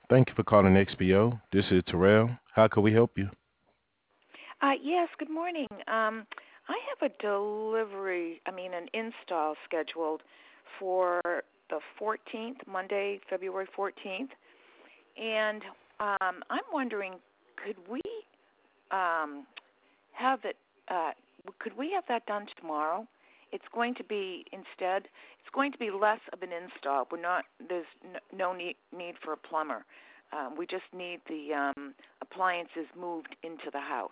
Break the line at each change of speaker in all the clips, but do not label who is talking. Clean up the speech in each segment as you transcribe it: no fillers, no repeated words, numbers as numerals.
Thank you for calling XPO. This is Terrell. How can we help you?
Yes, good morning. I have a an install scheduled for the 14th, Monday, February 14th. And I'm wondering, could we um, have it, uh, could we have that done tomorrow? It's going to be instead, it's going to be less of an install. There's no need for a plumber. We just need the appliances moved into the house.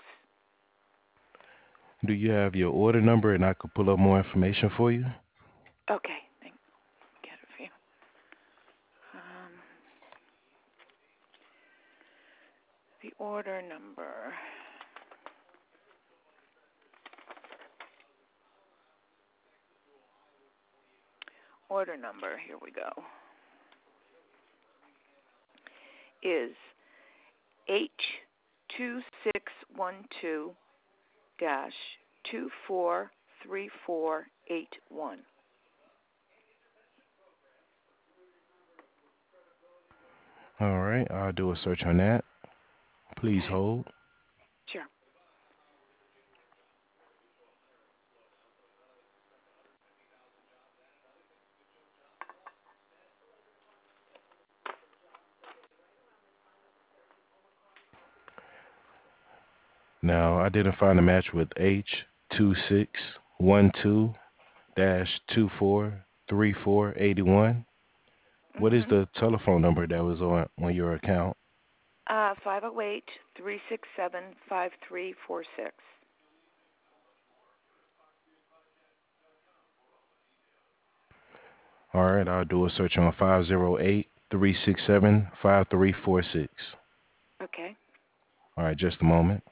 Do you have your order number and I could pull up more information for you?
Okay, get it for you. Um, the order number. Order number, here we go, is H2612 dash 243481.
All right, I'll do a search on that. Please
Okay,
hold.
sure.
Now, I didn't find a match with H2612 243481. What is
Mhm.
the telephone number that was on your account?
508-367-5346.
All right, I'll do a search on 508-367-5346.
Okay.
All right, just a moment.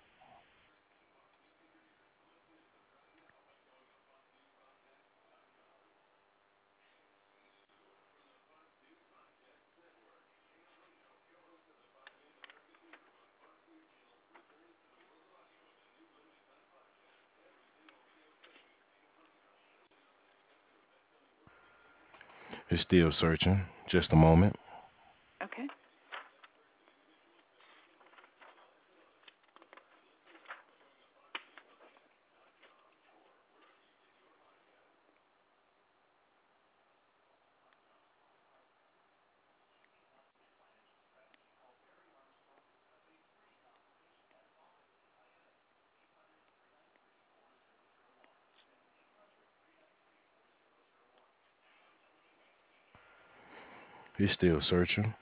It's still searching. Just a moment.
Okay.
It's still searching.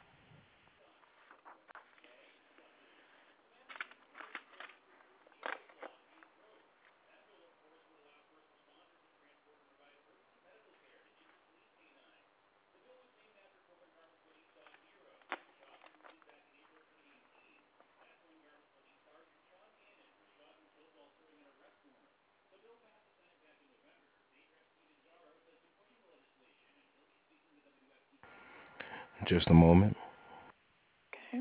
Just a moment.
Okay.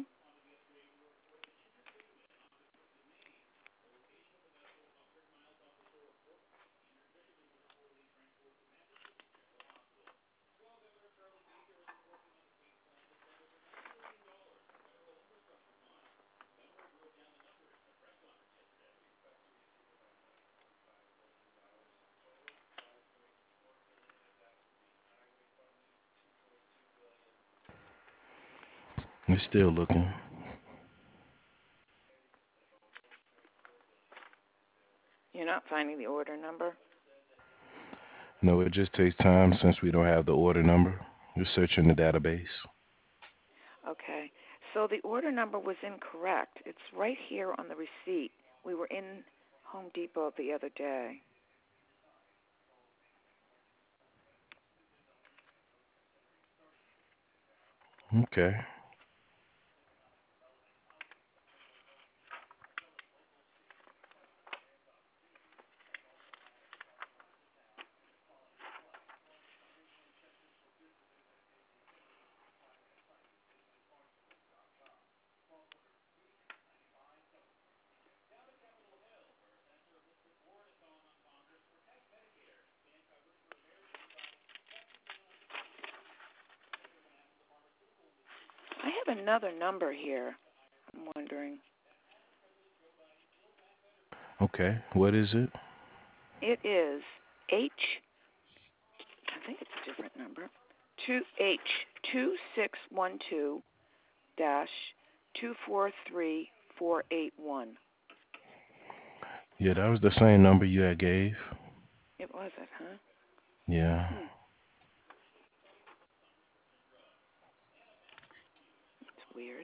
It's still looking.
You're not finding the order number?
No, it just takes time since we don't have the order number. We're searching the database.
Okay. So the order number was incorrect. It's right here on the receipt. We were in Home Depot the other day.
Okay.
have another number here. I'm wondering.
Okay, what is it?
It is I think it's a different number. H2612 243481.
Yeah, that was the same number you had gave.
It was it, huh?
Yeah.
It's weird.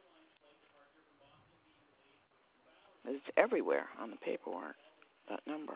It's everywhere on the paperwork, that number.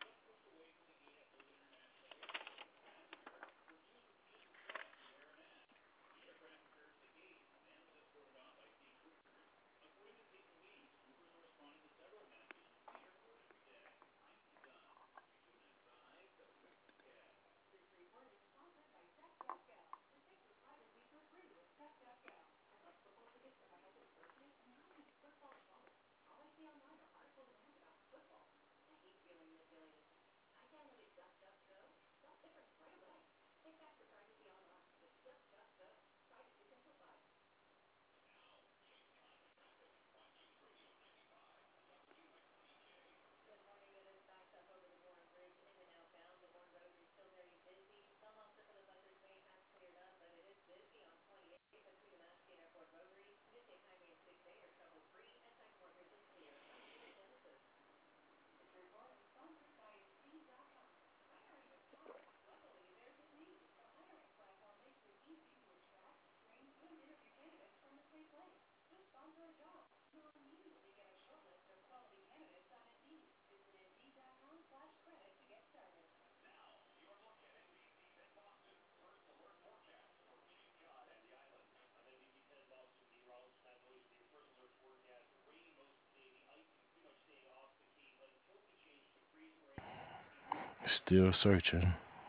Still searching.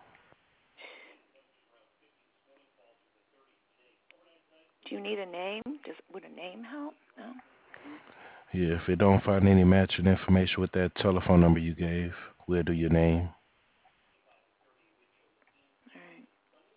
Do you need a name? Would a name help? No?
Yeah, if it don't find any matching information with that telephone number you gave, we'll do your name.
All right.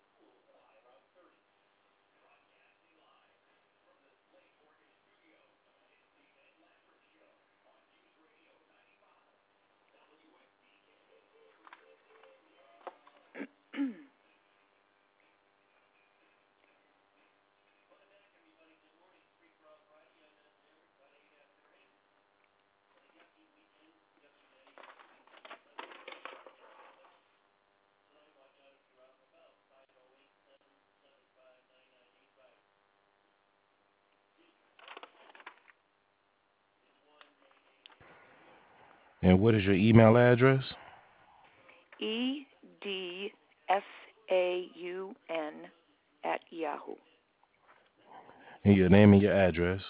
And what is your email address?
EDSAUN@Yahoo.
And your name and your address.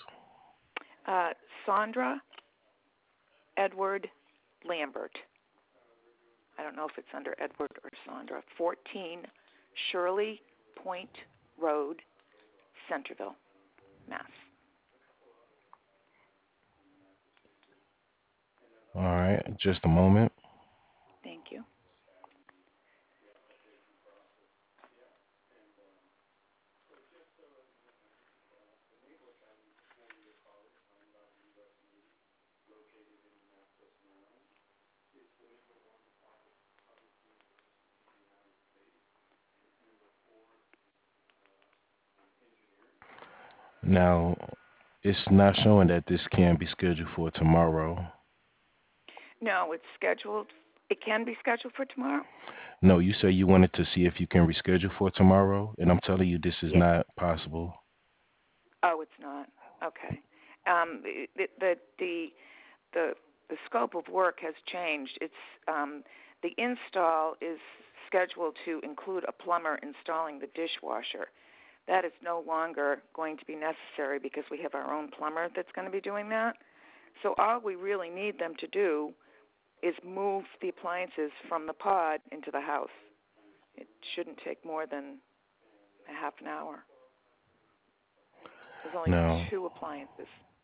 Sandra Edward Lambert. I don't know if it's under Edward or Sandra. 14 Shirley Point Road, Centerville, Mass.
All right, just a moment.
Thank you.
Now, it's not showing that this can be scheduled for tomorrow.
No, it's scheduled. It can be scheduled for tomorrow?
No, you say you wanted to see if you can reschedule for tomorrow, and I'm telling you this is
Yeah.
not possible.
Oh, it's not. Okay. The scope of work has changed. It's the install is scheduled to include a plumber installing the dishwasher. That is no longer going to be necessary because we have our own plumber that's going to be doing that. So all we really need them to do is move the appliances from the pod into the house. It shouldn't take more than a half an hour. There's only
Now,
2 appliances.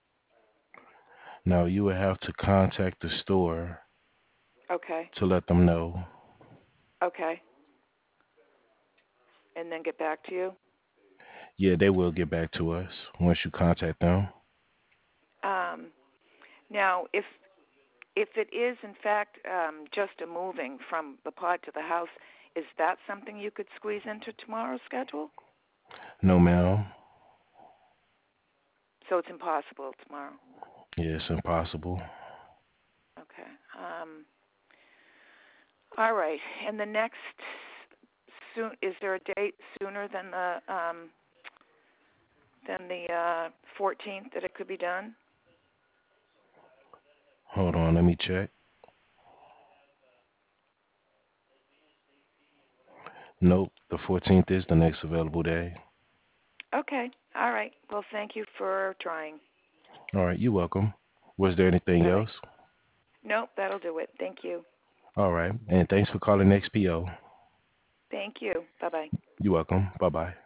now you would have to contact the store
Okay.
to let them know.
Okay. And then get back to you?
Yeah, they will get back to us once you contact them.
Um, now, if it is in fact just a moving from the pod to the house, is that something you could squeeze into tomorrow's schedule?
No, ma'am.
So it's impossible tomorrow.
Yeah, it's impossible.
Okay. All right. And the next soon, is there a date sooner than the 14th that it could be done?
Hold on, let me check. Nope, the 14th is the next available day.
Okay. All right. Well, thank you for trying.
All right, you're welcome. Was there anything
All right.
else?
Nope, that'll do it. Thank you.
All right, and thanks for calling XPO.
Thank you. Bye-bye.
You're welcome. Bye bye.